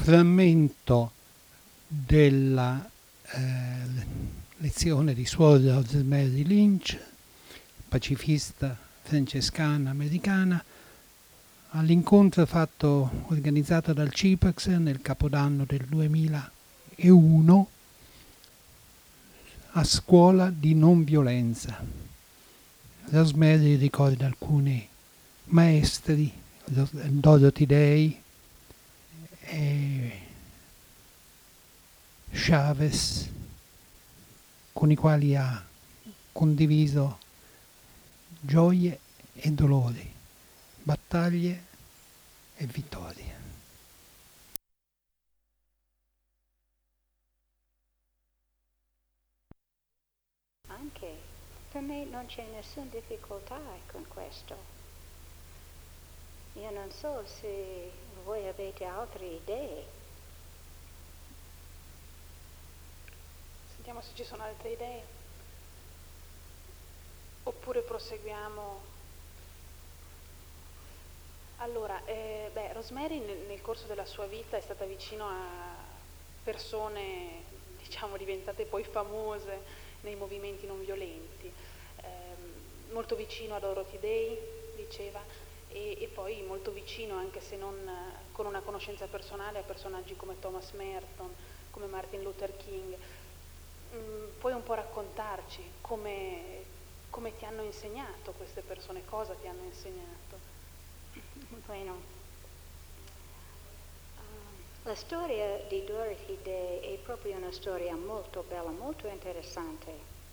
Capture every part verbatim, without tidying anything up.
frammento della eh, lezione di suora Rosemary Lynch, pacifista francescana americana, all'incontro fatto, organizzato dal CIPAX nel Capodanno del duemilauno a scuola di non violenza. Rosemary ricorda alcuni maestri, Dorothy Day e Chavez, con i quali ha condiviso gioie e dolori, battaglie e vittorie. Anche per me non c'è nessuna difficoltà con questo. Io non so se voi avete altre idee. Sentiamo se ci sono altre idee. Oppure proseguiamo. Allora, eh, beh, Rosemary nel, nel corso della sua vita è stata vicino a persone, diciamo, diventate poi famose nei movimenti non violenti, eh, molto vicino a Dorothy Day, diceva, e, e poi molto vicino, anche se non con una conoscenza personale, a personaggi come Thomas Merton, come Martin Luther King. Mm, puoi un po' raccontarci come, come ti hanno insegnato queste persone, cosa ti hanno insegnato? Bueno, uh, la storia di Dorothy Day è proprio una storia molto bella, molto interessante.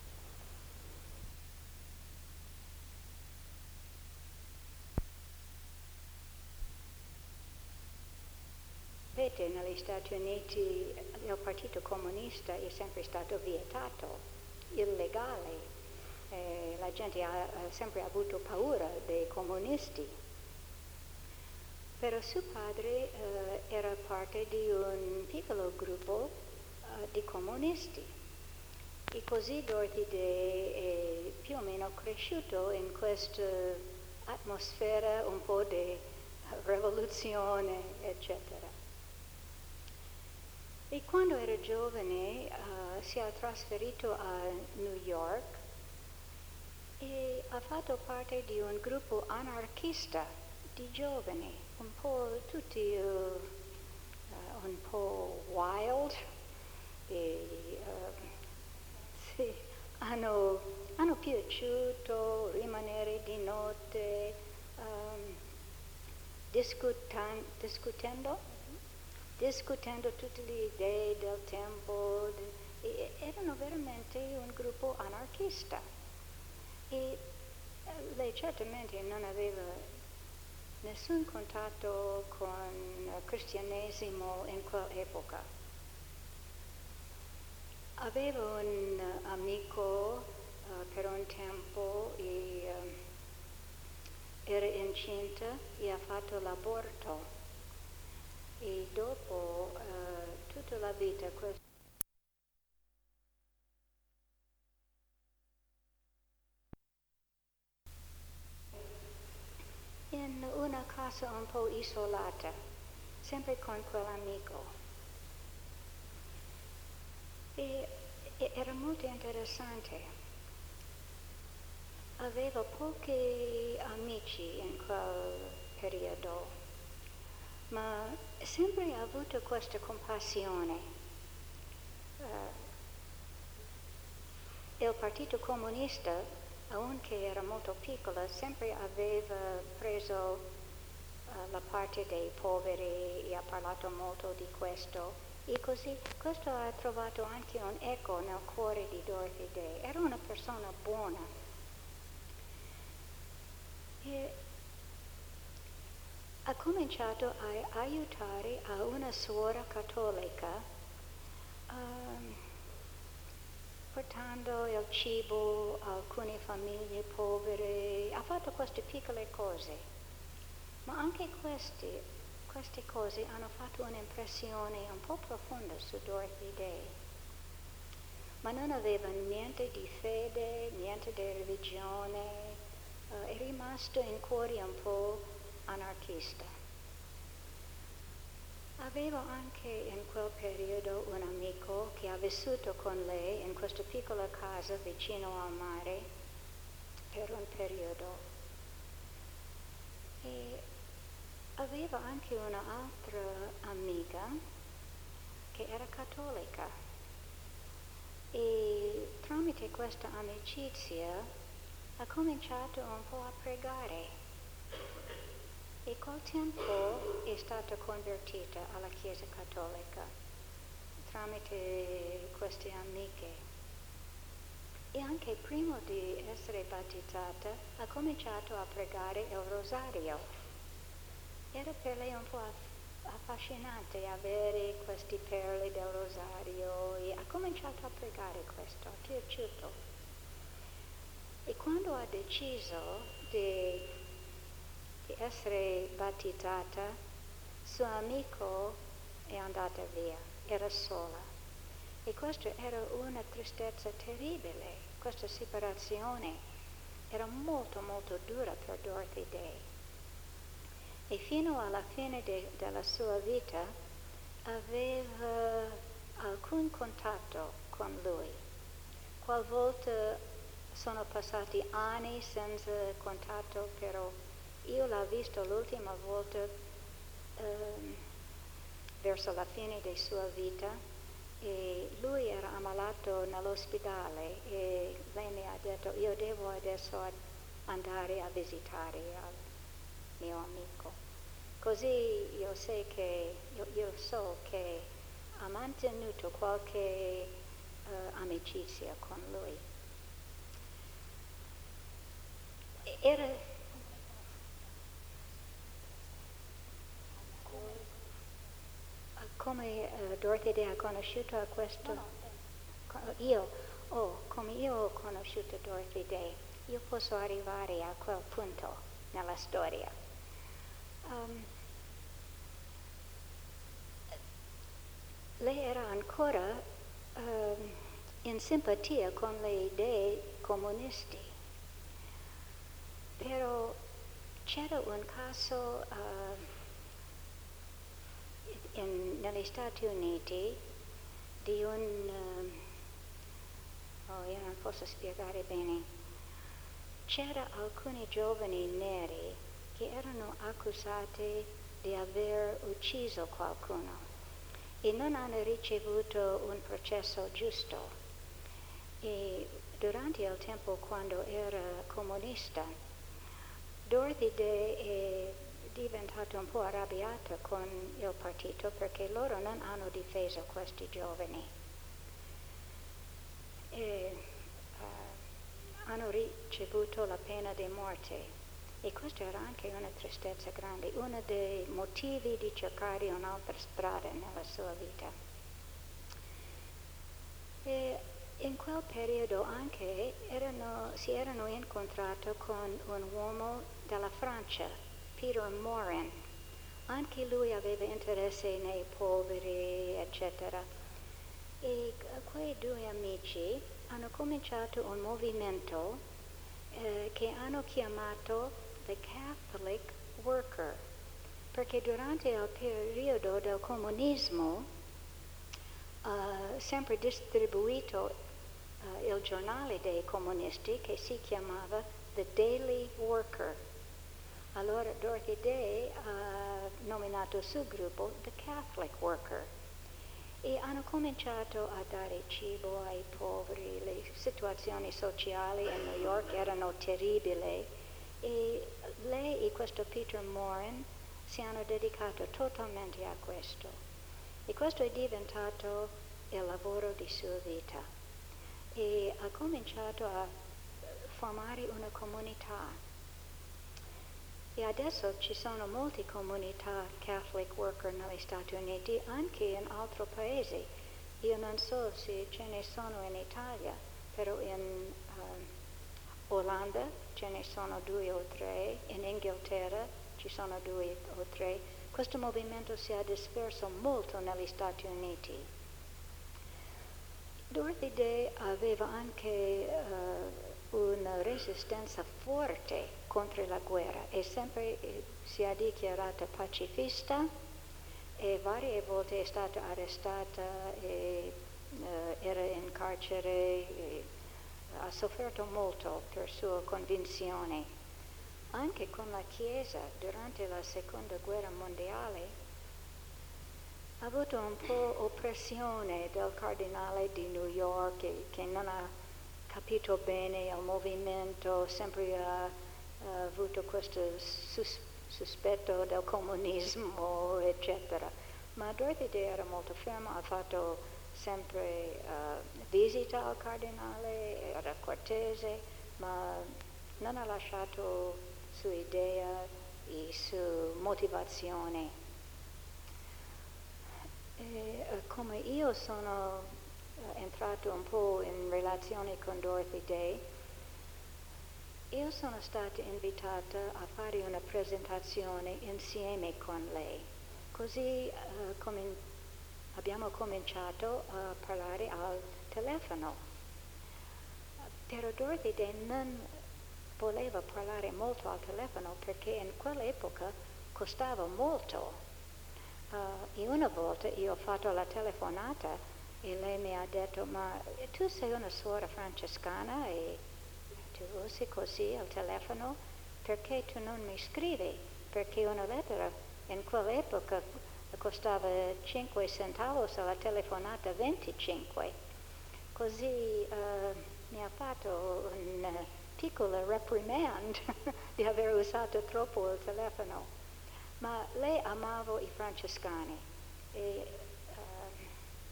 Vedete, negli Stati Uniti il Partito Comunista è sempre stato vietato, illegale. Eh, la gente ha, ha sempre avuto paura dei comunisti. Però suo padre uh, era parte di un piccolo gruppo uh, di comunisti e così Dorothy Day è più o meno cresciuto in questa atmosfera un po' di rivoluzione, eccetera. E quando era giovane uh, si è trasferito a New York e ha fatto parte di un gruppo anarchista di giovani, un po' tutti uh, uh, un po' wild e uh, sì, hanno, hanno piaciuto rimanere di notte um, discutan- discutendo discutendo tutte le idee del tempo de, e, erano veramente un gruppo anarchista e uh, lei certamente non aveva nessun contatto con il cristianesimo in quell'epoca. Avevo un uh, amico uh, per un tempo e uh, era incinta e ha fatto l'aborto e dopo uh, tutta la vita questo in una casa un po' isolata, sempre con quell'amico. E, e era molto interessante. Avevo pochi amici in quel periodo, ma sempre ha avuto questa compassione. Uh, il Partito Comunista, anche era molto piccola, sempre aveva preso uh, la parte dei poveri e ha parlato molto di questo e così questo ha trovato anche un eco nel cuore di Dorothy Day. Era una persona buona e ha cominciato a aiutare a una suora cattolica um, portando il cibo a alcune famiglie povere, ha fatto queste piccole cose, ma anche queste, queste cose hanno fatto un'impressione un po' profonda su Dorothy Day, ma non aveva niente di fede, niente di religione, uh, è rimasto in cuore un po' anarchista. Avevo anche in quel periodo un amico che ha vissuto con lei in questa piccola casa vicino al mare per un periodo. E avevo anche un'altra amica che era cattolica e tramite questa amicizia ha cominciato un po' a pregare. E col tempo è stata convertita alla Chiesa Cattolica tramite queste amiche. E anche prima di essere battezzata ha cominciato a pregare il rosario. Era per lei un po' affascinante avere queste perle del rosario e ha cominciato a pregare questo, è piaciuto. E quando ha deciso di di essere battezzata, suo amico è andata via, era sola. E questa era una tristezza terribile, questa separazione era molto molto dura per Dorothy Day. E fino alla fine de, della sua vita aveva alcun contatto con lui. Qualvolta sono passati anni senza contatto, però io l'ho visto l'ultima volta um, verso la fine della sua vita e lui era ammalato nell'ospedale e lei mi ha detto io devo adesso andare a visitare il mio amico. Così io, so che, io, io so che ha mantenuto qualche uh, amicizia con lui. Era come uh, Dorothy Day ha conosciuto a questo? No, no. Io, oh, come io ho conosciuto Dorothy Day, io posso arrivare a quel punto nella storia. Um, lei era ancora um, in simpatia con le idee comunisti, però c'era un caso uh, In, negli Stati Uniti di un, um, oh io non posso spiegare bene, c'era alcuni giovani neri che erano accusati di aver ucciso qualcuno e non hanno ricevuto un processo giusto. E durante il tempo quando era comunista, Dorothy Day è diventato un po' arrabbiata con il partito perché loro non hanno difeso questi giovani e uh, hanno ricevuto la pena di morte e questa era anche una tristezza grande, uno dei motivi di cercare un'altra strada nella sua vita. E in quel periodo anche erano, si erano incontrati con un uomo della Francia, Peter Morin, anche lui aveva interesse nei poveri, eccetera. E quei due amici hanno cominciato un movimento eh, che hanno chiamato The Catholic Worker, perché durante il periodo del comunismo uh, sempre distribuito uh, il giornale dei comunisti che si chiamava The Daily Worker. Allora Dorothy Day ha nominato il suo gruppo The Catholic Worker e hanno cominciato a dare cibo ai poveri. Le situazioni sociali in New York erano terribili e lei e questo Peter Morin si hanno dedicato totalmente a questo e questo è diventato il lavoro di sua vita e ha cominciato a formare una comunità. E adesso ci sono molte comunità Catholic Worker negli Stati Uniti, anche in altri paesi. Io non so se ce ne sono in Italia, però in uh, Olanda ce ne sono due o tre, in Inghilterra ci sono due o tre. Questo movimento si è disperso molto negli Stati Uniti. Dorothy Day aveva anche uh, una resistenza forte contro la guerra e sempre eh, si è dichiarata pacifista e varie volte è stata arrestata e uh, era in carcere e ha sofferto molto per sua convinzione. Anche con la Chiesa durante la seconda guerra mondiale ha avuto un po' oppressione del cardinale di New York che, che non ha capito bene il movimento, sempre ha, ha avuto questo sus, sospetto del comunismo, eccetera. Ma Dorothy Day era molto ferma, ha fatto sempre uh, visita al cardinale, era cortese, ma non ha lasciato sua idea e sua motivazione. E, uh, come io sono uh, entrato un po' in relazione con Dorothy Day, io sono stata invitata a fare una presentazione insieme con lei. Così uh, com- abbiamo cominciato a parlare al telefono. Però Dorothy Day non voleva parlare molto al telefono perché in quell'epoca costava molto. Uh, e una volta io ho fatto la telefonata e lei mi ha detto: ma tu sei una suora francescana e tu usi così al telefono, perché tu non mi scrivi? Perché una lettera in quell'epoca costava cinque centavos, alla telefonata venticinque. Così uh, mi ha fatto una piccola reprimand di aver usato troppo il telefono. Ma lei amava i francescani e uh,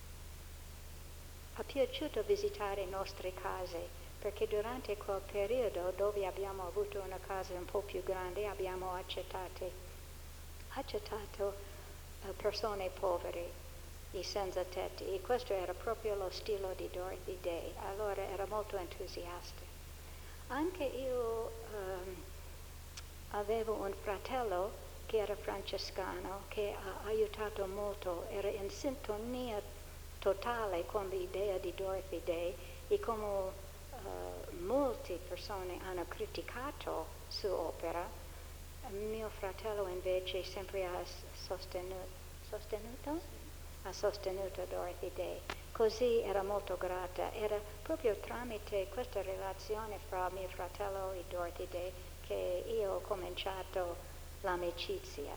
ha piaciuto visitare le nostre case, perché durante quel periodo dove abbiamo avuto una casa un po' più grande abbiamo accettato, accettato uh, persone povere e senza tetti, e questo era proprio lo stile di Dorothy Day. Allora era molto entusiasta. Anche io um, avevo un fratello che era francescano, che ha aiutato molto, era in sintonia totale con l'idea di Dorothy Day, e come uh, molte persone hanno criticato sua opera, mio fratello invece sempre ha sostenuto, sostenuto? ha sostenuto Dorothy Day. Così era molto grata. Era proprio tramite questa relazione fra mio fratello e Dorothy Day che io ho cominciato l'amicizia.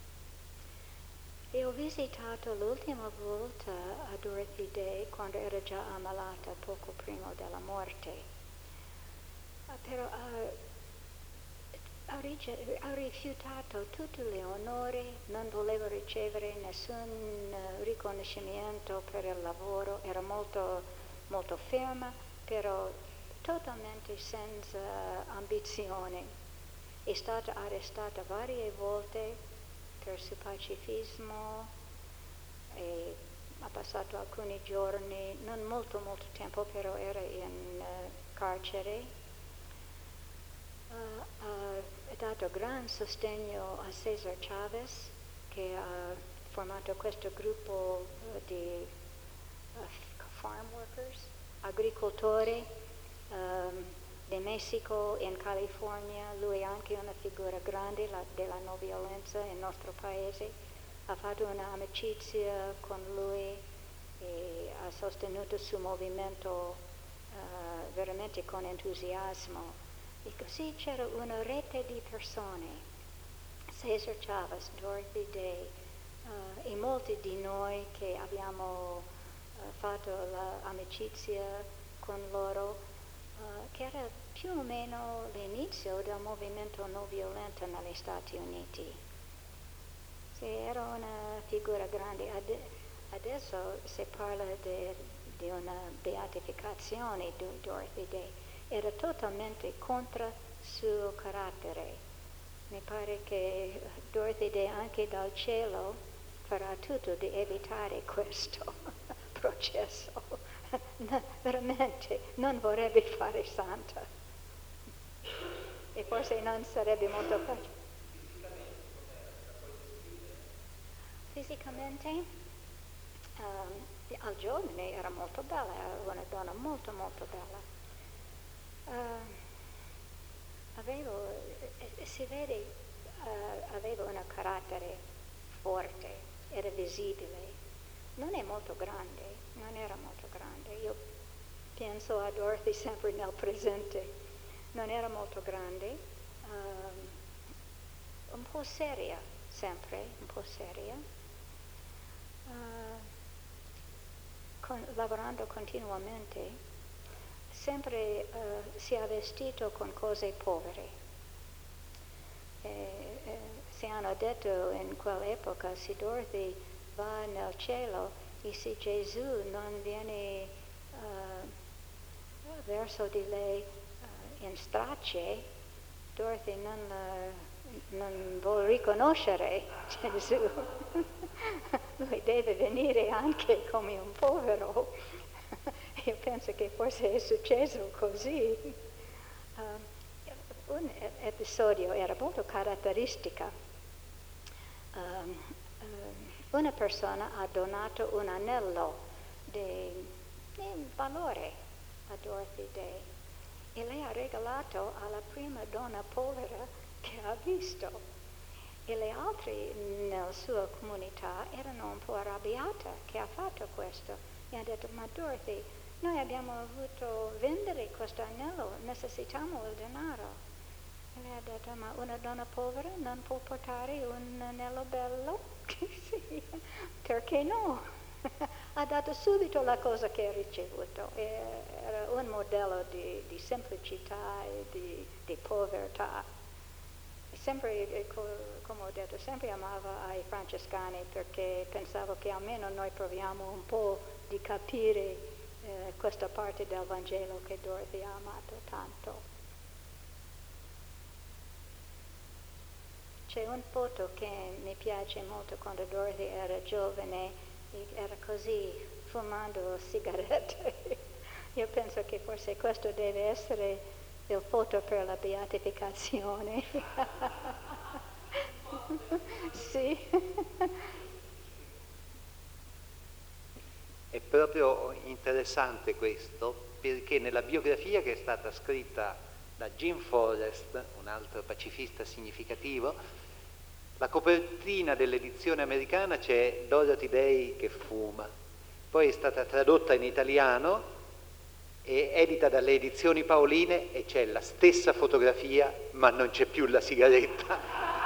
E ho visitato l'ultima volta a Dorothy Day quando era già ammalata, poco prima della morte. Uh, però uh, ha, rice- ha rifiutato tutti gli onori, non voleva ricevere nessun uh, riconoscimento per il lavoro, era molto, molto ferma, però totalmente senza ambizione. È stata arrestata varie volte per suo pacifismo e ha passato alcuni giorni, non molto molto tempo, però era in uh, carcere. Uh, ha dato gran sostegno a Cesar Chavez, che ha formato questo gruppo uh, di uh, farm workers, agricoltori um, di Messico in California. Lui è anche una figura grande la, della non violenza nel nostro paese. Ha fatto un'amicizia con lui e ha sostenuto il suo movimento uh, veramente con entusiasmo. E così c'era una rete di persone, Cesar Chavez, Dorothy Day uh, e molti di noi che abbiamo uh, fatto l'amicizia con loro, uh, che era più o meno l'inizio del movimento non violento negli Stati Uniti. Sì, era una figura grande. Ad- adesso si parla di, di una beatificazione di Dorothy Day. Era totalmente contro il suo carattere. Mi pare che Dorothy Day anche dal cielo farà tutto di evitare questo processo. No, veramente non vorrebbe fare santa. E forse non sarebbe molto facile. Fisicamente, um, al giovane era molto bella, era una donna molto molto bella. Uh, avevo, eh, si vede, uh, aveva un carattere forte, era visibile. Non è molto grande, non era molto grande. Io penso a Dorothy sempre nel presente. Non era molto grande, um, un po' seria sempre, un po' seria, uh, con, lavorando continuamente, sempre uh, si è vestito con cose povere. E, e, si hanno detto in quell'epoca, se Dorothy va nel cielo e se Gesù non viene uh, verso di lei uh, in stracce, Dorothy non, uh, non vuole riconoscere Gesù. Lui deve venire anche come un povero. Io penso che forse è successo così. Uh, un episodio era molto caratteristico. Um, um, una persona ha donato un anello di, di valore a Dorothy Day e lei ha regalato alla prima donna povera che ha visto. E le altre nella sua comunità erano un po' arrabbiate che ha fatto questo e ha detto: ma Dorothy, noi abbiamo voluto vendere questo anello, necessitiamo il denaro. E lei ha detto: ma una donna povera non può portare un anello bello? Sì, perché no? Ha dato subito la cosa che ha ricevuto. Era un modello di, di semplicità e di, di povertà. E sempre, come ho detto, sempre amava ai francescani perché pensavo che almeno noi proviamo un po' di capire eh, questa parte del Vangelo che Dorothy ha amato tanto. C'è una foto che mi piace molto quando Dorothy era giovane, era così fumando sigarette. Io penso che forse questo deve essere il foto per la beatificazione. Sì. È proprio interessante questo, perché nella biografia che è stata scritta da Jim Forrest, un altro pacifista significativo, la copertina dell'edizione americana c'è Dorothy Day che fuma, poi è stata tradotta in italiano e edita dalle edizioni Paoline e c'è la stessa fotografia ma non c'è più la sigaretta.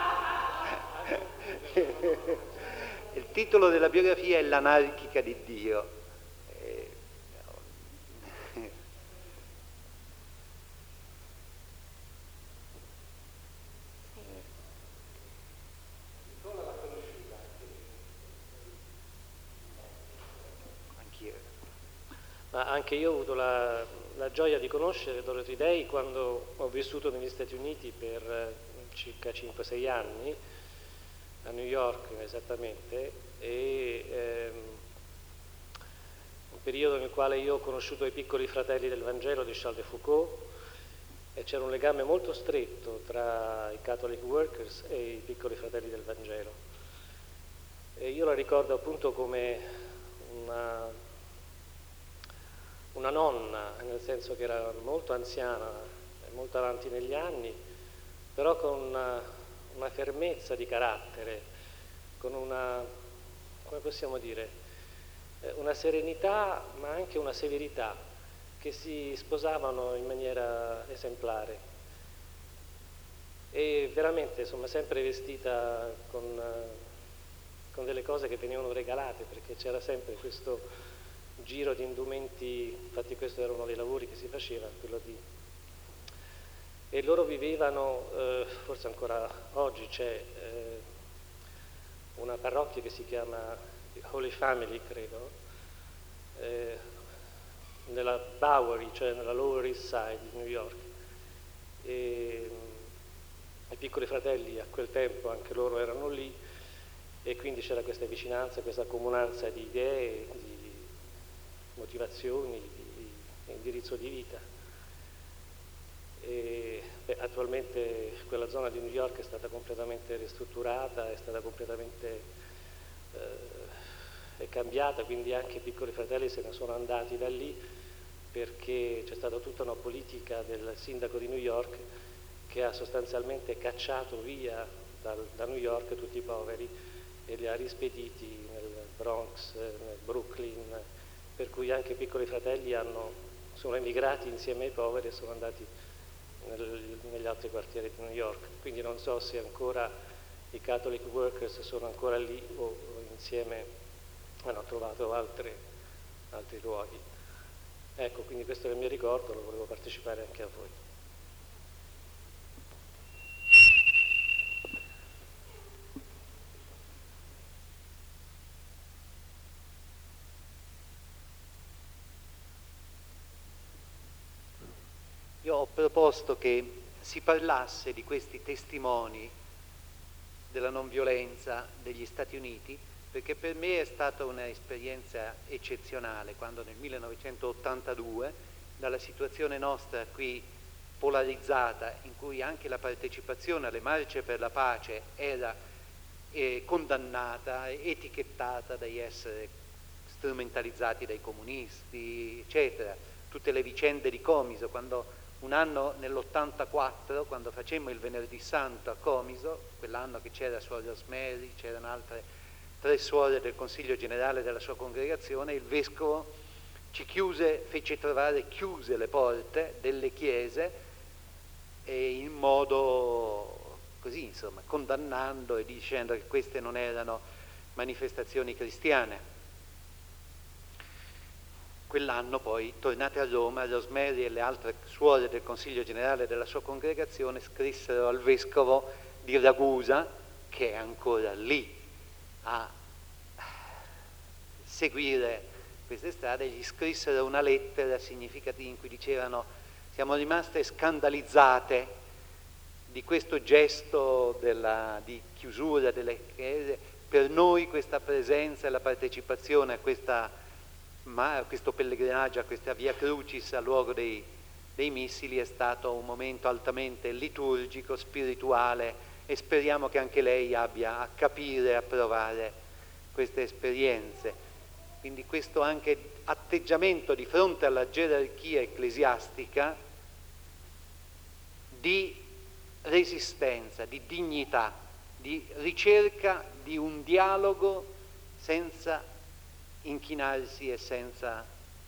Il titolo della biografia è L'anarchica di Dio. Ma anche io ho avuto la, la gioia di conoscere Dorothy Day quando ho vissuto negli Stati Uniti per eh, circa cinque sei anni, a New York esattamente, e ehm, un periodo nel quale io ho conosciuto i piccoli fratelli del Vangelo di Charles de Foucault e c'era un legame molto stretto tra i Catholic Workers e i piccoli fratelli del Vangelo. E io la ricordo appunto come una una nonna, nel senso che era molto anziana, molto avanti negli anni, però con una, una fermezza di carattere, con una, come possiamo dire, una serenità ma anche una severità che si sposavano in maniera esemplare. E veramente, insomma, sempre vestita con, con delle cose che venivano regalate, perché c'era sempre questo giro di indumenti, infatti questo era uno dei lavori che si faceva, quello di... E loro vivevano, eh, forse ancora oggi c'è eh, una parrocchia che si chiama Holy Family, credo, eh, nella Bowery, cioè nella Lower East Side di New York. E i piccoli fratelli a quel tempo anche loro erano lì e quindi c'era questa vicinanza, questa comunanza di idee, di motivazioni, di, di indirizzo di vita. E, beh, attualmente quella zona di New York è stata completamente ristrutturata, è stata completamente eh, è cambiata, quindi anche i piccoli fratelli se ne sono andati da lì perché c'è stata tutta una politica del sindaco di New York che ha sostanzialmente cacciato via dal, da New York tutti i poveri e li ha rispediti nel Bronx, nel Brooklyn, per cui anche i piccoli fratelli hanno, sono emigrati insieme ai poveri e sono andati nel, negli altri quartieri di New York. Quindi non so se ancora i Catholic Workers sono ancora lì o, o insieme hanno trovato altre, altri luoghi. Ecco, quindi questo è il mio ricordo, lo volevo partecipare anche a voi. Io ho proposto che si parlasse di questi testimoni della non violenza degli Stati Uniti, perché per me è stata un'esperienza eccezionale quando nel millenovecentottantadue, dalla situazione nostra qui polarizzata, in cui anche la partecipazione alle marce per la pace era eh, condannata, etichettata da essere strumentalizzati dai comunisti, eccetera, tutte le vicende di Comiso, quando un anno nell'ottantaquattro, quando facemmo il Venerdì Santo a Comiso, quell'anno che c'era Suor Rosemary, c'erano altre tre suore del Consiglio Generale della sua congregazione, il Vescovo ci chiuse, fece trovare chiuse le porte delle chiese e in modo così, insomma, condannando e dicendo che queste non erano manifestazioni cristiane. Quell'anno poi, tornate a Roma, Rosemary e le altre suore del Consiglio Generale della sua congregazione scrissero al Vescovo di Ragusa, che è ancora lì a seguire queste strade, gli scrissero una lettera significativa in cui dicevano: siamo rimaste scandalizzate di questo gesto della, di chiusura delle chiese, per noi questa presenza e la partecipazione a questa ma questo pellegrinaggio, a questa Via Crucis al luogo dei, dei missili è stato un momento altamente liturgico, spirituale, e speriamo che anche lei abbia a capire e a provare queste esperienze. Quindi questo anche atteggiamento di fronte alla gerarchia ecclesiastica di resistenza, di dignità, di ricerca di un dialogo senza inchinarsi e senza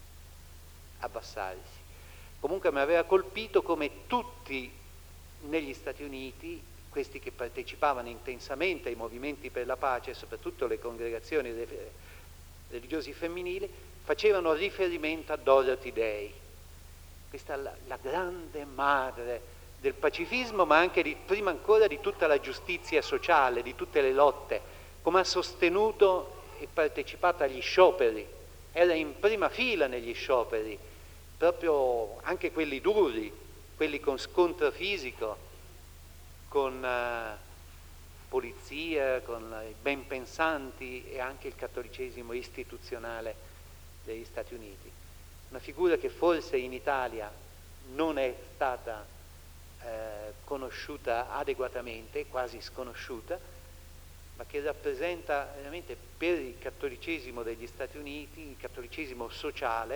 abbassarsi. Comunque mi aveva colpito come tutti negli Stati Uniti, questi che partecipavano intensamente ai movimenti per la pace, soprattutto le congregazioni religiosi femminili, facevano riferimento a Dorothy Day, questa la, la grande madre del pacifismo, ma anche di, prima ancora di tutta la giustizia sociale, di tutte le lotte, come ha sostenuto e partecipato agli scioperi, era in prima fila negli scioperi, proprio anche quelli duri, quelli con scontro fisico, con uh, polizia, con uh, i ben pensanti e anche il cattolicesimo istituzionale degli Stati Uniti. Una figura che forse in Italia non è stata eh, conosciuta adeguatamente, quasi sconosciuta, ma che rappresenta veramente per il cattolicesimo degli Stati Uniti, il cattolicesimo sociale,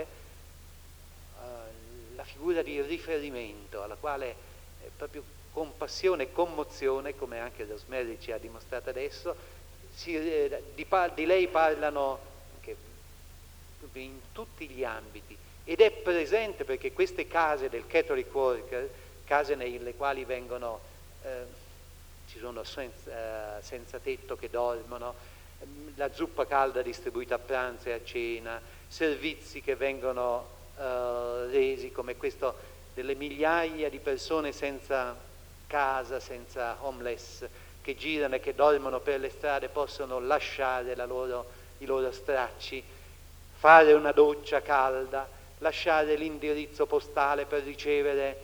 eh, la figura di riferimento alla quale eh, proprio con passione e commozione, come anche Rosemary ci ha dimostrato adesso, si, eh, di, di lei parlano anche in tutti gli ambiti, ed è presente perché queste case del Catholic Worker, case nelle quali vengono eh, ci sono senza, senza tetto che dormono, la zuppa calda distribuita a pranzo e a cena, servizi che vengono uh, resi come questo delle migliaia di persone senza casa, senza homeless, che girano e che dormono per le strade, possono lasciare la loro, i loro stracci, fare una doccia calda, lasciare l'indirizzo postale per ricevere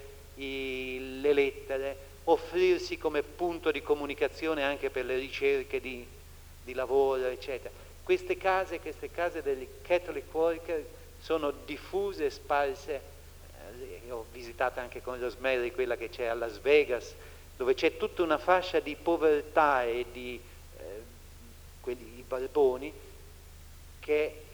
i, le lettere, offrirsi come punto di comunicazione anche per le ricerche di, di lavoro, eccetera. Queste case, queste case degli Catholic Worker sono diffuse e sparse. Eh, ho visitato anche con Rosemary quella che c'è a Las Vegas, dove c'è tutta una fascia di povertà e di eh, quelli i barboni che è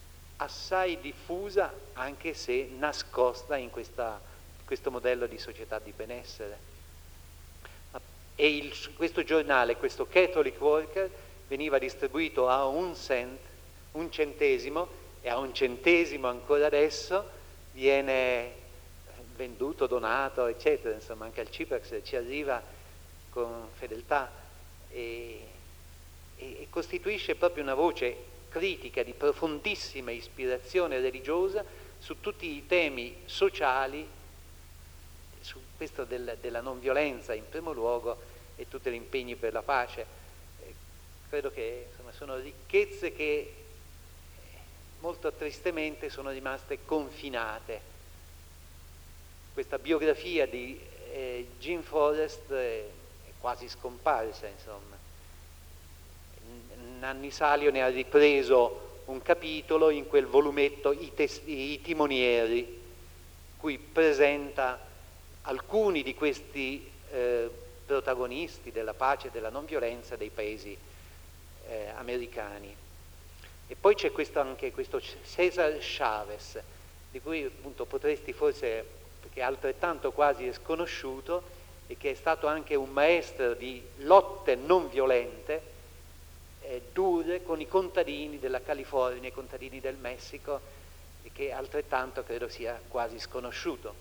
assai diffusa, anche se nascosta in questa, questo modello di società di benessere. E il, questo giornale, questo Catholic Worker, veniva distribuito a un cent, un centesimo, e a un centesimo ancora adesso viene venduto, donato, eccetera. Insomma, anche al Cipex ci arriva con fedeltà e, e, e costituisce proprio una voce critica di profondissima ispirazione religiosa su tutti i temi sociali, su questo del, della non violenza in primo luogo e tutti gli impegni per la pace. Eh, credo che insomma, sono ricchezze che molto tristemente sono rimaste confinate. Questa biografia di eh, Jim Forrest è, è quasi scomparsa, insomma. Nanni Salio ne ha ripreso un capitolo in quel volumetto I, tes- I timonieri, cui presenta alcuni di questi eh, protagonisti della pace e della non violenza dei paesi eh, americani. E poi c'è questo, anche questo Cesar Chavez, di cui appunto potresti forse, perché è altrettanto quasi sconosciuto, e che è stato anche un maestro di lotte non violente, eh, dure con i contadini della California, i contadini del Messico, e che altrettanto credo sia quasi sconosciuto.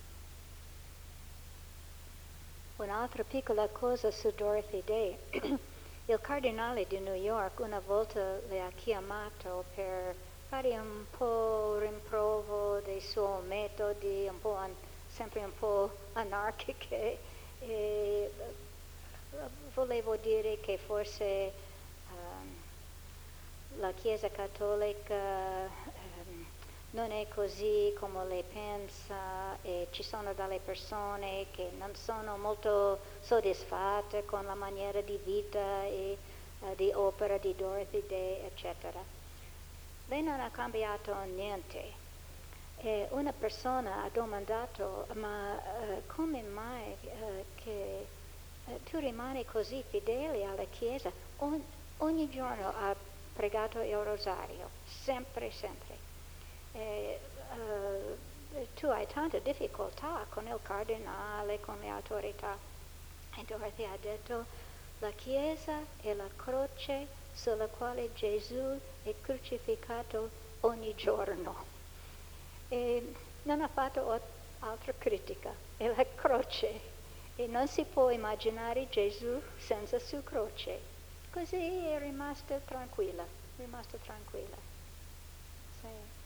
Un'altra piccola cosa su Dorothy Day. Il cardinale di New York una volta le ha chiamato per fare un po' rimprovo dei suoi metodi, un po' an- sempre un po' anarchiche, e volevo dire che forse um, la Chiesa Cattolica um, non è così come lei pensa, e ci sono delle persone che non sono molto soddisfatte con la maniera di vita e uh, di opera di Dorothy Day, eccetera. Lei non ha cambiato niente. E una persona ha domandato, ma uh, come mai uh, che uh, tu rimani così fedele alla Chiesa? On- ogni giorno ha pregato il rosario, sempre, sempre. E, uh, tu hai tanta difficoltà con il cardinale, con le autorità. E Dorothy ha detto, la Chiesa è la croce sulla quale Gesù è crucificato ogni giorno. E non ha fatto altra critica, è la croce, e non si può immaginare Gesù senza su croce. Così è rimasta tranquilla, rimasta tranquilla. Sì.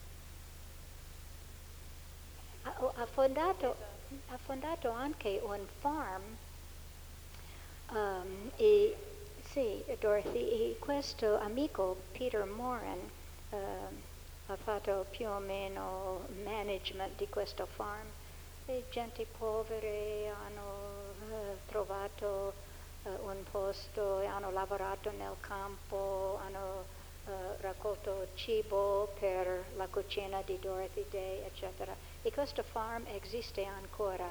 Ha, ha, fondato, ha fondato anche un farm, um, e sì, Dorothy, e questo amico Peter Moran um, ha fatto più o meno management di questo farm, e gente povere hanno uh, trovato uh, un posto e hanno lavorato nel campo, hanno uh, raccolto cibo per la cucina di Dorothy Day, eccetera. E questo farm esiste ancora.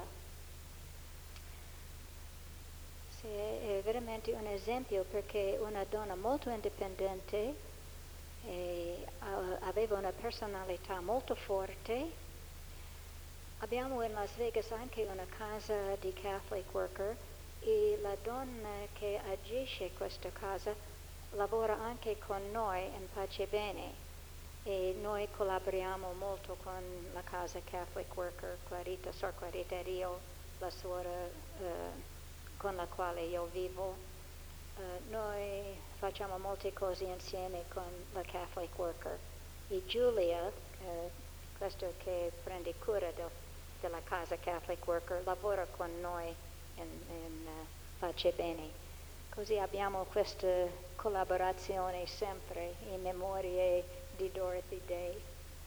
Sì, è veramente un esempio, perché una donna molto indipendente, e uh, aveva una personalità molto forte. Abbiamo in Las Vegas anche una casa di Catholic worker, e la donna che agisce questa casa lavora anche con noi in Pace e Bene, e noi collaboriamo molto con la casa Catholic worker, Clarita, Sor Clarita ed io, la suora uh, con la quale io vivo. Uh, noi facciamo molte cose insieme con la Catholic worker. E Giulia, uh, questa che prende cura del, della casa Catholic worker, lavora con noi in, in uh, Pace e Bene. Così abbiamo questa collaborazione sempre in memoria di Dorothy Day.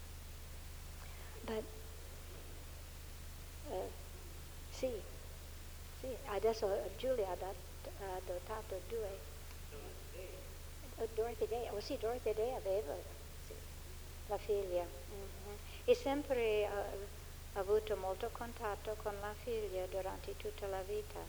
But, uh, sì, sì, adesso Giulia ha dato ha adottato due. Dorothy Day, oh sì, Dorothy Day aveva sì, la figlia. Mm-hmm. E sempre ha uh, avuto molto contatto con la figlia durante tutta la vita.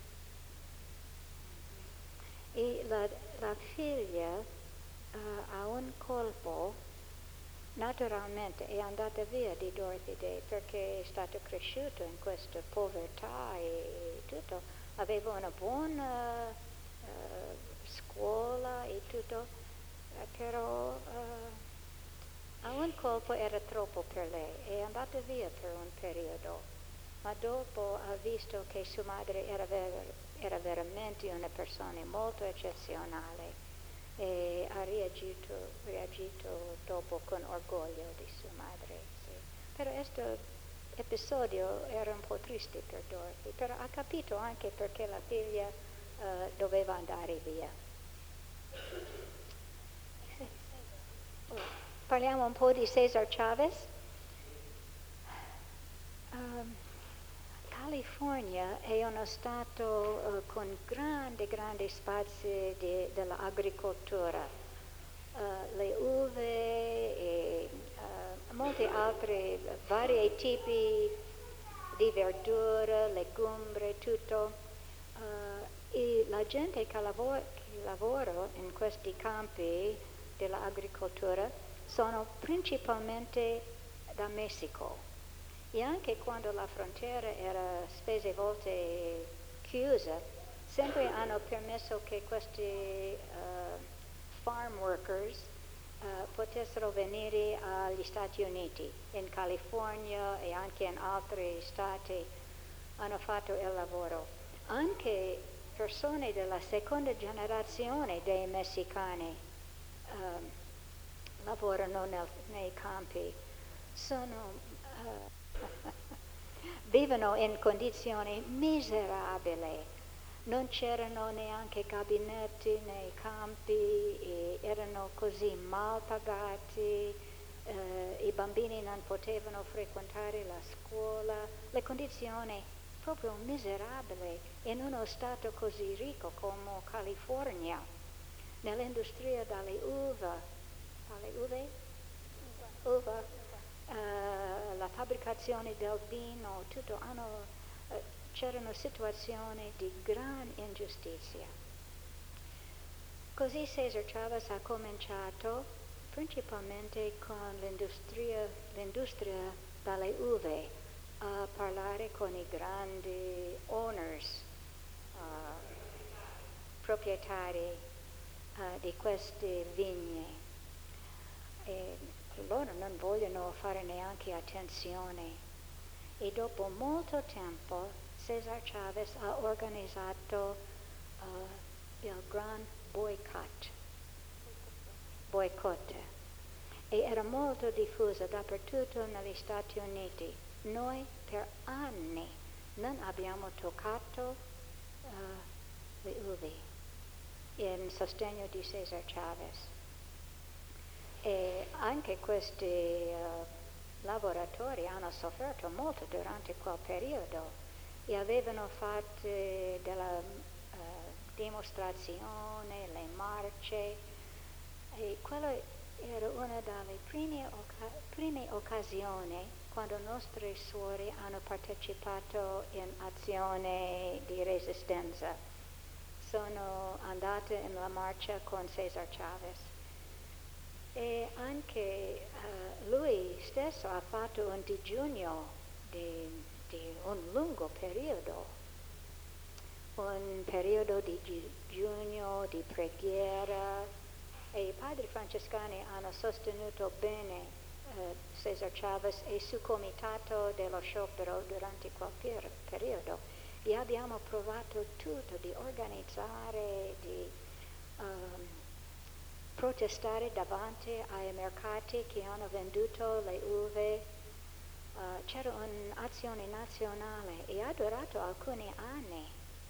E la, la figlia uh, a un colpo naturalmente è andata via di Dorothy Day, perché è stata cresciuta in questa povertà e, e tutto. Aveva una buona uh, scuola e tutto, eh, però eh, a un colpo era troppo per lei, è andata via per un periodo, ma dopo ha visto che sua madre era, ver- era veramente una persona molto eccezionale e ha reagito, reagito dopo con orgoglio di sua madre. Sì. Però questo episodio era un po' triste per Dorothy, però ha capito anche perché la figlia uh, doveva andare via. Parliamo un po' di Cesar Chavez. Um, California è uno stato uh, con grandi, grandi spazi di, dell'agricoltura. Uh, le uve e uh, molti altri vari tipi di verdura, legumbre, tutto. Uh, e la gente che, lavora, che lavora in questi campi dell'agricoltura sono principalmente da Messico. E anche quando la frontiera era spesse volte chiusa, sempre hanno permesso che questi uh, farm workers uh, potessero venire agli Stati Uniti. In California e anche in altri stati hanno fatto il lavoro. Anche persone della seconda generazione dei messicani um, lavorano nel, nei campi. Sono... Uh, vivono in condizioni miserabili, non c'erano neanche gabinetti nei campi, e erano così mal pagati, eh, i bambini non potevano frequentare la scuola, le condizioni proprio miserabili in uno stato così ricco come California, nell'industria dalle uva, dalle uve? Uva. Uh, la fabbricazione del vino, tutto hanno, uh, c'erano situazioni di gran ingiustizia. Così Cesar Chavez ha cominciato principalmente con l'industria, l'industria dalle uve, a parlare con i grandi owners, uh, proprietari uh, di queste vigne. E, loro non vogliono fare neanche attenzione e dopo molto tempo Cesar Chavez ha organizzato uh, il Gran Boycott, boycott, e era molto diffuso dappertutto negli Stati Uniti. Noi per anni non abbiamo toccato uh, le uve in sostegno di Cesar Chavez. E anche questi uh, lavoratori hanno sofferto molto durante quel periodo e avevano fatto della uh, dimostrazione, le marce, e quella era una delle prime, oca- prime occasioni quando nostre suore hanno partecipato in azione di resistenza. Sono andate in la marcia con Cesar Chavez. E anche uh, lui stesso ha fatto un digiuno di, di un lungo periodo, un periodo di digiuno, di preghiera, e i padri francescani hanno sostenuto bene uh, Cesar Chavez e il suo comitato dello sciopero durante quel per- periodo. E abbiamo provato tutto di organizzare, di... Um, protestare davanti ai mercati che hanno venduto le uve. Uh, c'era un'azione nazionale e ha durato alcuni anni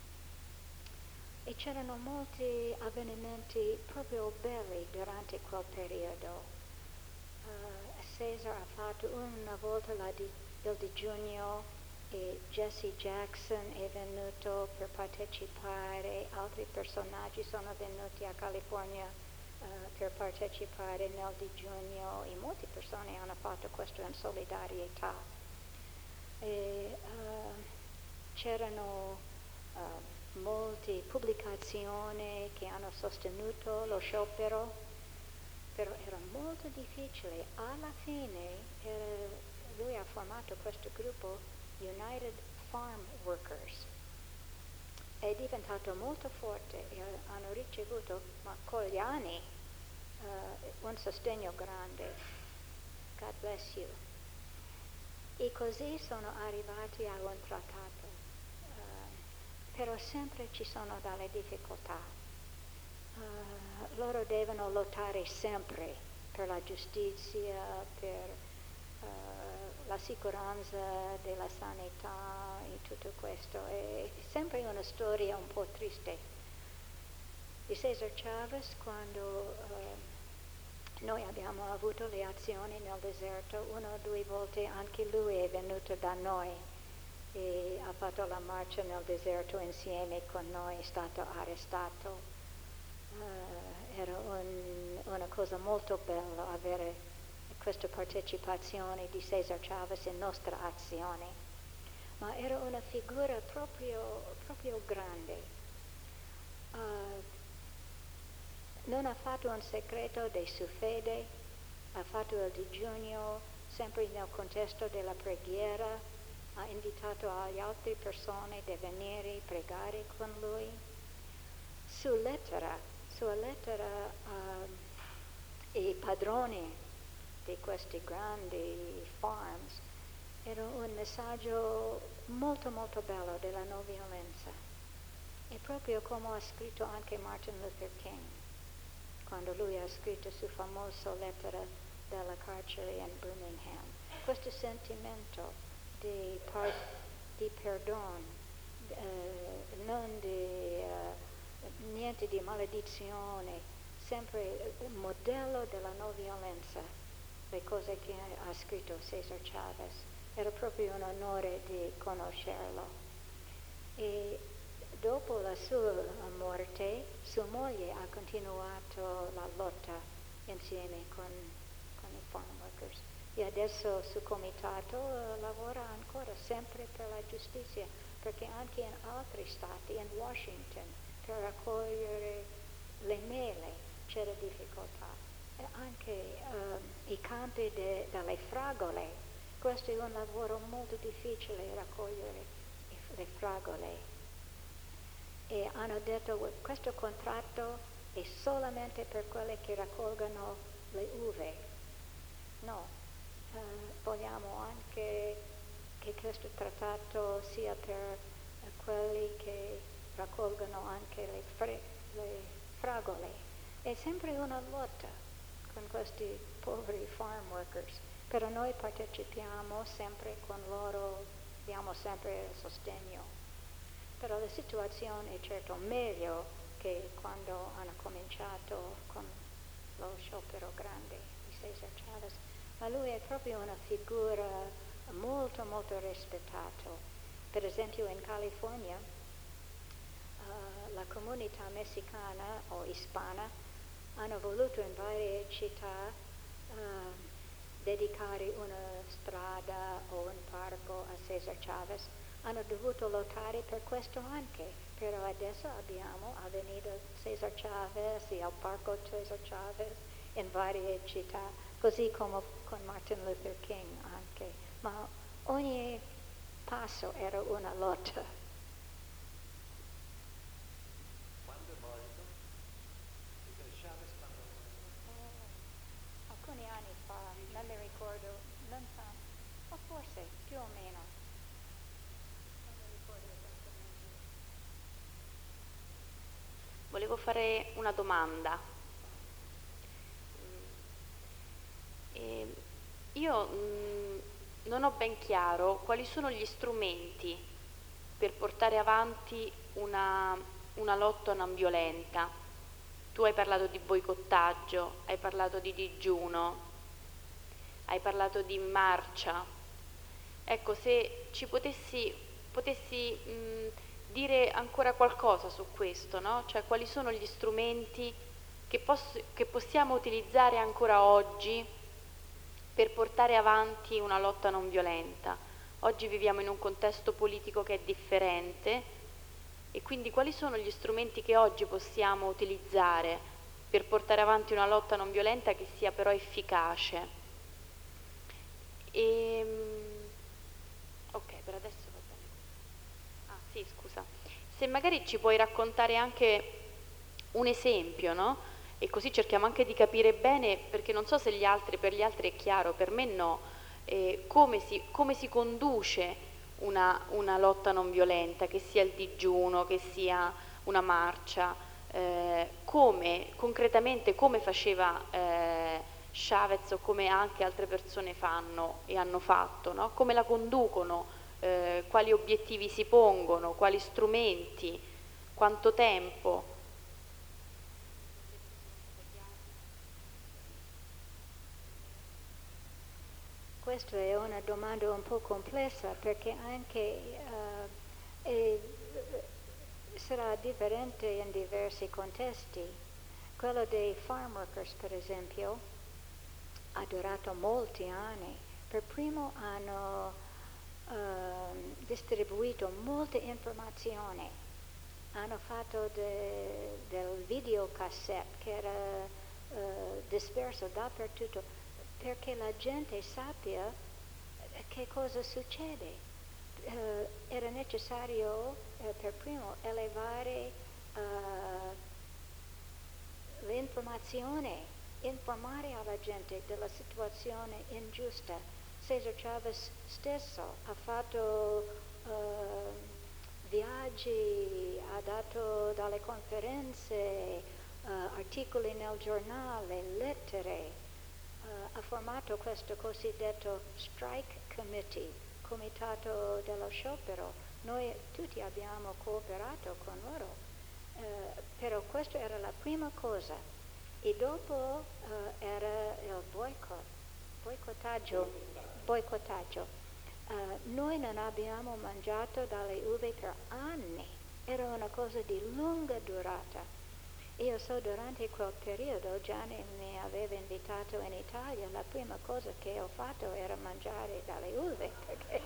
e c'erano molti avvenimenti proprio belli durante quel periodo. Uh, Cesar ha fatto una volta la di, il digiuno e Jesse Jackson è venuto per partecipare, altri personaggi sono venuti a California Uh, per partecipare nel digiuno e molte persone hanno fatto questo in solidarietà. E, uh, c'erano uh, molte pubblicazioni che hanno sostenuto lo sciopero, però era molto difficile. Alla fine era, lui ha formato questo gruppo United Farm Workers è diventato molto forte e hanno ricevuto, ma con gli anni, uh, un sostegno grande. God bless you. E così sono arrivati a un trattato, uh, però sempre ci sono delle difficoltà. Uh, loro devono lottare sempre per la giustizia, per uh, la sicurezza della sanità e tutto questo. È sempre una storia un po' triste. Di Cesar Chavez, quando uh, noi abbiamo avuto le azioni nel deserto, una o due volte anche lui è venuto da noi e ha fatto la marcia nel deserto insieme con noi, è stato arrestato. Uh, era un, una cosa molto bella avere questa partecipazione di Cesar Chavez in nostra azione, ma era una figura proprio, proprio grande. Uh, non ha fatto un segreto di sua fede, ha fatto il digiuno sempre nel contesto della preghiera, ha invitato alle altre persone di venire a pregare con lui. Sua lettera, sua lettera uh, ai padroni di questi grandi farms era un messaggio molto molto bello della non violenza. E proprio come ha scritto anche Martin Luther King, quando lui ha scritto sua famosa lettera dalla carcere in Birmingham, questo sentimento di, par- di perdono, eh, non di uh, niente di maledizione, sempre il modello della non violenza, le cose che ha scritto Cesar Chavez. Era proprio un onore di conoscerlo. E dopo la sua morte, sua moglie ha continuato la lotta insieme con, con i farm workers. E adesso il suo comitato uh, lavora ancora sempre per la giustizia, perché anche in altri stati, in Washington, per raccogliere le mele c'era difficoltà. E anche um, i campi de, delle fragole, questo è un lavoro molto difficile, raccogliere le fragole. E hanno detto che questo contratto è solamente per quelli che raccolgono le uve. No, uh, vogliamo anche che questo trattato sia per uh, quelli che raccolgono anche le, fre- le fragole. È sempre una lotta con questi poveri farm workers, però noi partecipiamo sempre con loro, diamo sempre il sostegno. Però la situazione è certo meglio che quando hanno cominciato con lo sciopero grande di Cesar Chavez, ma lui è proprio una figura molto molto rispettata. Per esempio in California uh, la comunità messicana o ispana hanno voluto in varie città uh, dedicare una strada o un parco a Cesar Chavez. Hanno dovuto lottare per questo anche, però adesso abbiamo Avenida Cesar Chavez e il Parco Cesar Chavez in varie città, così come con Martin Luther King anche, ma ogni passo era una lotta. Quando è morto? Cesar Chavez quando è morto? Oh, alcuni anni fa, non mi ricordo, non tanto, o forse più o meno. Volevo fare una domanda. Eh, io mh, non ho ben chiaro quali sono gli strumenti per portare avanti una, una lotta non violenta. Tu hai parlato di boicottaggio, hai parlato di digiuno, hai parlato di marcia. Ecco, se ci potessi, potessi mh, dire ancora qualcosa su questo, no? Cioè quali sono gli strumenti che, poss- che possiamo utilizzare ancora oggi per portare avanti una lotta non violenta. Oggi viviamo in un contesto politico che è differente e quindi quali sono gli strumenti che oggi possiamo utilizzare per portare avanti una lotta non violenta che sia però efficace? E, ok, per adesso va bene. Ah sì, scusa. se magari ci puoi raccontare anche un esempio, no? E così cerchiamo anche di capire bene, perché non so se gli altri, per gli altri è chiaro, per me no, eh, come si, come si conduce una, una lotta non violenta, che sia il digiuno, che sia una marcia, eh, come concretamente come faceva eh, Chavez o come anche altre persone fanno e hanno fatto, no? Come la conducono, eh, quali obiettivi si pongono, quali strumenti, quanto tempo. Questa è una domanda un po' complessa perché anche uh, è, sarà differente in diversi contesti. Quello dei farm workers, per esempio, ha durato molti anni. Per primo hanno uh, distribuito molte informazioni, hanno fatto de, del videocassette che era uh, disperso dappertutto, perché la gente sappia che cosa succede. Uh, era necessario uh, per primo elevare uh, l'informazione, informare alla gente della situazione ingiusta. Cesar Chavez stesso ha fatto uh, viaggi, ha dato dalle conferenze, uh, articoli nel giornale, lettere. Uh, ha formato questo cosiddetto strike committee, comitato dello sciopero. Noi tutti abbiamo cooperato con loro, uh, però questa era la prima cosa. E dopo uh, era il boicott, boicottaggio. boicottaggio. Uh, noi non abbiamo mangiato dalle uve per anni, era una cosa di lunga durata. Io so durante quel periodo Gianni mi aveva invitato in Italia, la prima cosa che ho fatto era mangiare dalle uve perché,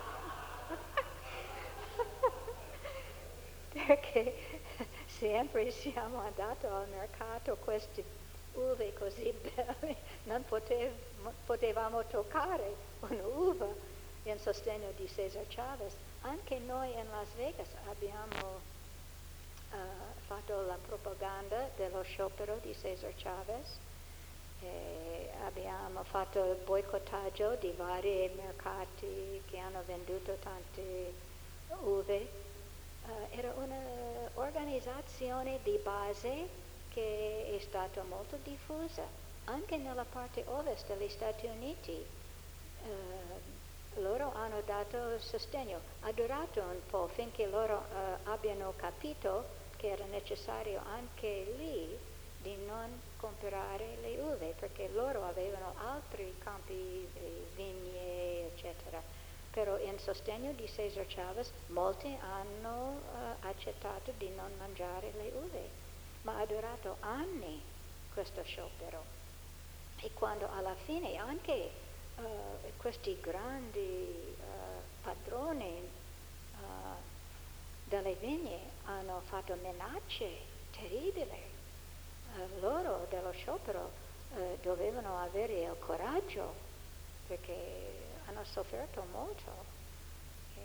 perché sempre siamo andati al mercato, queste uve così belle, non potev, potevamo toccare un'uva in sostegno di Cesar Chavez. Anche noi in Las Vegas abbiamo Uh, fatto la propaganda dello sciopero di Cesar Chavez, e abbiamo fatto il boicottaggio di vari mercati che hanno venduto tante uve. Uh, era un'organizzazione di base che è stata molto diffusa anche nella parte ovest degli Stati Uniti. Uh, loro hanno dato sostegno, ha durato un po' finché loro uh, abbiano capito che era necessario anche lì di non comprare le uve perché loro avevano altri campi, vigne, eccetera. Però in sostegno di Cesar Chavez molti hanno uh, accettato di non mangiare le uve, ma ha durato anni questo sciopero. E quando alla fine anche uh, questi grandi uh, padroni uh, delle vigne hanno fatto minacce terribili. Uh, loro dello sciopero uh, dovevano avere il coraggio perché hanno sofferto molto. E,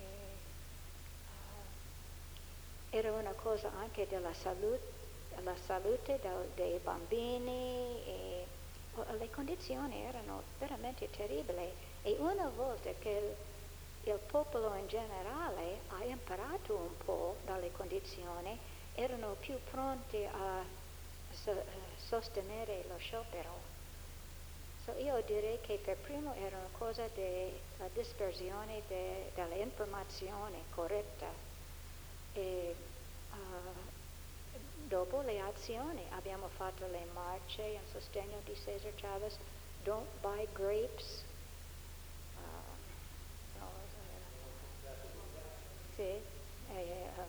uh, era una cosa anche della salute, la salute del, dei bambini e uh, le condizioni erano veramente terribili. E una volta che il popolo in generale ha imparato un po' dalle condizioni, erano più pronti a so, sostenere lo sciopero. So io direi che per primo era una cosa della dispersione de, dell'informazione corretta e uh, dopo le azioni abbiamo fatto le marce in sostegno di Cesar Chavez, Don't Buy Grapes. Sì, eh, um,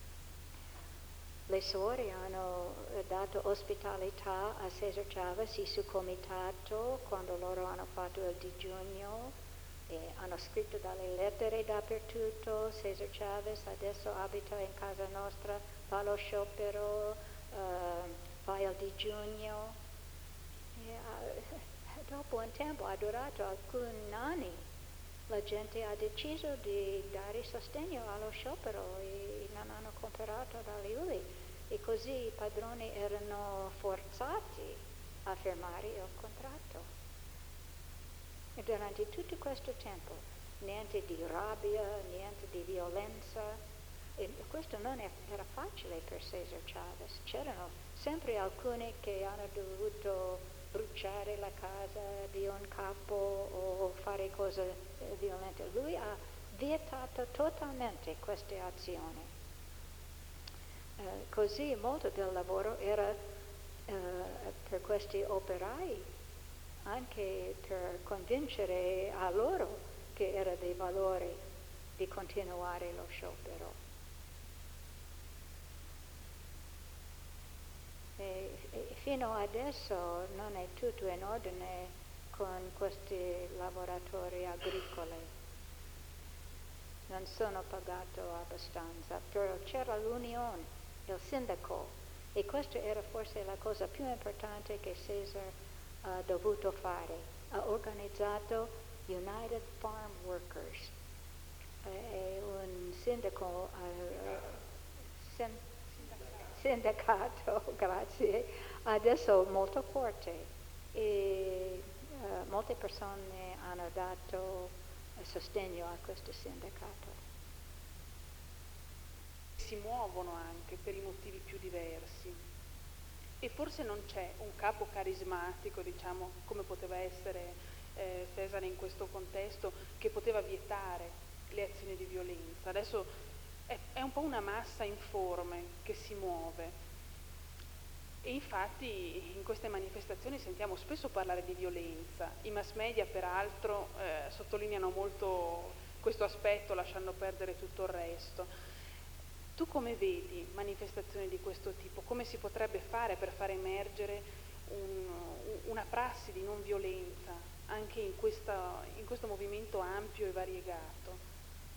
le suore hanno dato ospitalità a Cesar Chavez, il suo comitato, quando loro hanno fatto il digiuno, e hanno scritto dalle lettere dappertutto. Cesar Chavez adesso abita in casa nostra, fa lo sciopero, uh, fa il digiuno. E, uh, dopo un tempo, ha durato alcuni anni, la gente ha deciso di dare sostegno allo sciopero e non hanno cooperato da lui e così i padroni erano forzati a firmare il contratto. E durante tutto questo tempo niente di rabbia, niente di violenza. E questo non era facile per Cesar Chavez. C'erano sempre alcuni che hanno dovuto bruciare la casa di un capo o fare cose violente. Lui ha vietato totalmente queste azioni. Eh, così molto del lavoro era eh, per questi operai, anche per convincere a loro che era dei valori di continuare lo sciopero. E, e fino adesso non è tutto in ordine con questi lavoratori agricoli, non sono pagati abbastanza, però c'era l'unione, il sindaco, e questa era forse la cosa più importante che Cesar ha dovuto fare. Ha organizzato United Farm Workers, è un sindaco, uh, sin- sindacato, grazie, adesso molto forte e uh, molte persone hanno dato sostegno a questo sindacato. Si muovono anche per i motivi più diversi e forse non c'è un capo carismatico, diciamo, come poteva essere eh, Cesare in questo contesto, che poteva vietare le azioni di violenza. Adesso è, è un po' una massa informe che si muove e infatti in queste manifestazioni sentiamo spesso parlare di violenza. I mass media peraltro eh, sottolineano molto questo aspetto lasciando perdere tutto il resto. Tu come vedi manifestazioni di questo tipo? Come si potrebbe fare per far emergere un, una prassi di non violenza anche in, questa, in questo movimento ampio e variegato?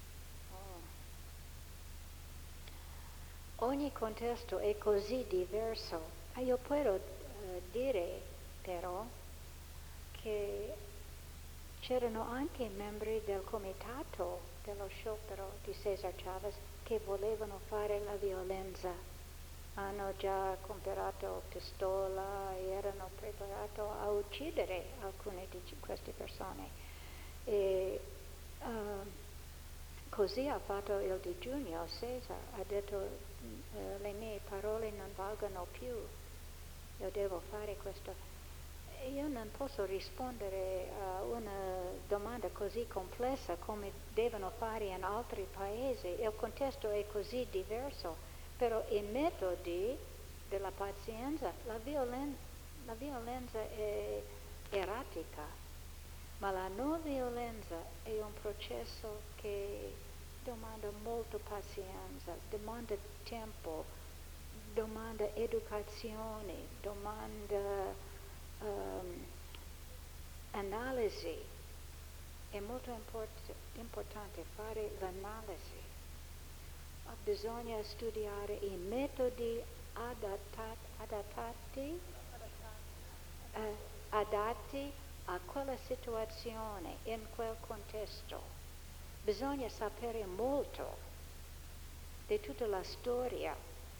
Ogni contesto è così diverso. Io posso uh, dire però che c'erano anche membri del comitato dello sciopero di Cesar Chavez che volevano fare la violenza. Hanno già comprato pistola e erano preparati a uccidere alcune di queste persone. E, uh, così ha fatto il di giugno Cesar, ha detto uh, le mie parole non valgono più, io devo fare questo. Io non posso rispondere a una domanda così complessa come devono fare in altri paesi, il contesto è così diverso, però i metodi della pazienza, la, violen- la violenza è erratica, ma la non violenza è un processo che domanda molta pazienza, domanda tempo, domanda educazione, domanda um, analisi. È molto import- importante fare l'analisi. Bisogna studiare i metodi adatta- adattati, eh, adatti a quella situazione, in quel contesto. Bisogna sapere molto di tutta la storia.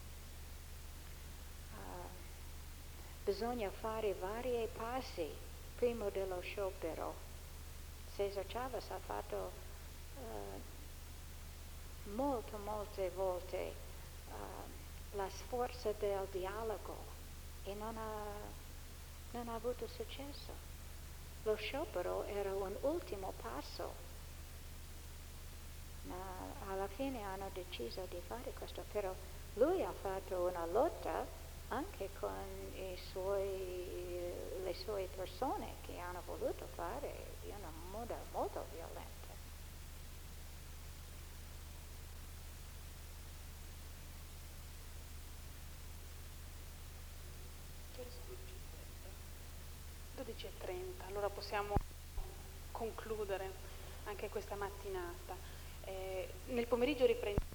Uh, bisogna fare vari passi prima dello sciopero. Cesar Chavez ha fatto uh, molte, molte volte uh, la sforza del dialogo e non ha, non ha avuto successo. Lo sciopero era un ultimo passo, ma alla fine hanno deciso di fare questo, però lui ha fatto una lotta anche con i suoi, le sue persone che hanno voluto fare in un modo molto violento. dodici e trenta, allora possiamo concludere anche questa mattinata. Eh, nel pomeriggio riprendiamo